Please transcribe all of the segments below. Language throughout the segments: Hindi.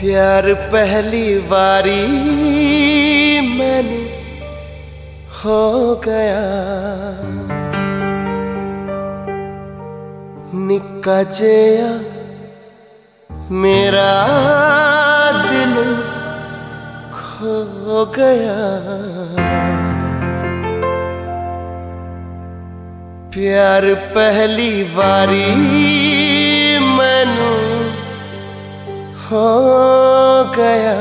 प्यार पहली बारी मैनू हो गया। निक्का जिहा मेरा दिल खो गया। प्यार पहली बारी मैनू हो गया।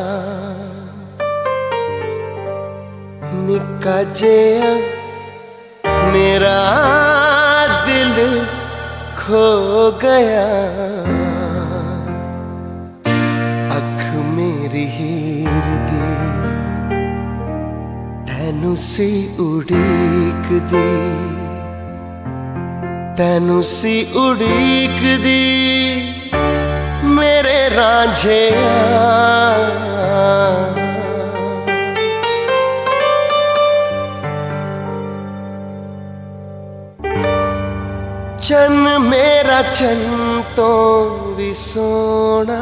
निक्का जिहा मेरा दिल खो गया। अख मेरी हीर दी तैनू सी उड़ीक दी, तैनू सी उड़ीक दी मेरे रांझिया। चन मेरा चन तो भी सोना,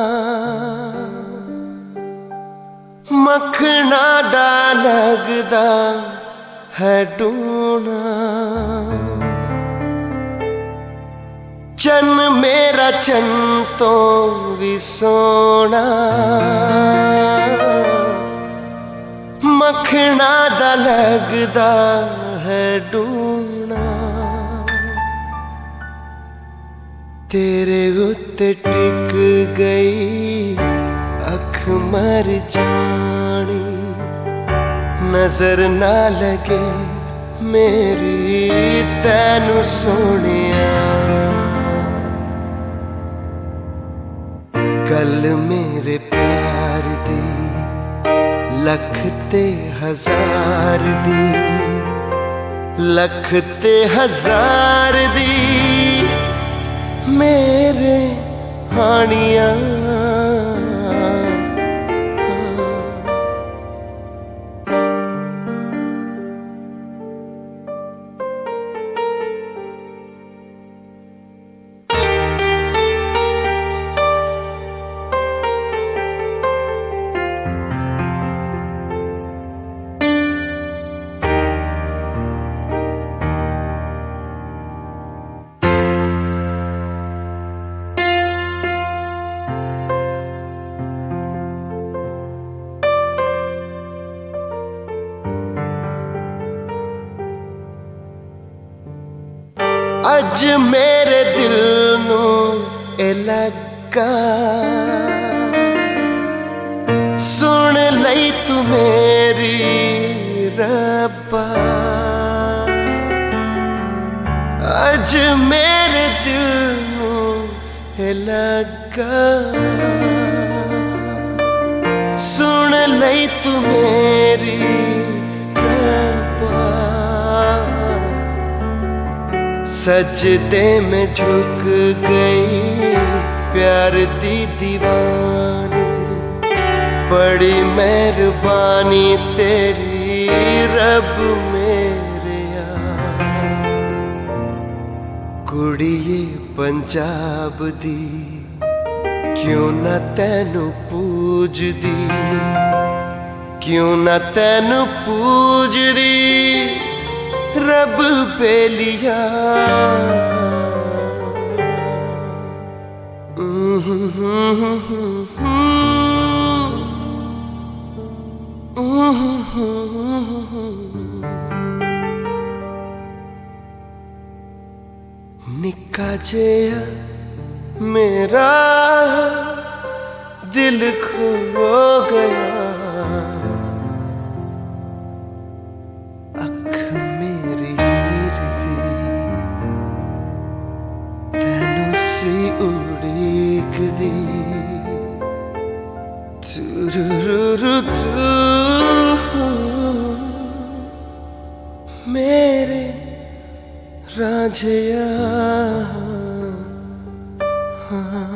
मखना दा लगदा है डूना। चन मेरा चन तो भी सोना, मखना दा लगदा है डूना। तेरे उत्ते टिक गई अख मर जानी, नजर ना लगे मेरी तैनू सोनिया। गल मेरे प्यार दी लख ते हजार दी, लख ते हजार दी मेरे हानिया। अज मेरे दिल नू ए लगा, सुन लई तू मेरी रब्बा। अज मेरे दिल नू ए लगा, सुन लई तू मेरी रब्बा। सजदे में झुक गई प्यार दी दीवानी, बड़ी मेहरबानी तेरी रब मेरे यार। कुड़िए पंजाब दी क्यों ना तैनू पूज दी, क्यों ना तैनू पूज दी रब बेलिया। निक्का जिहा मेरा दिल खो गया। उड़ीक दी मेरे रांझिया।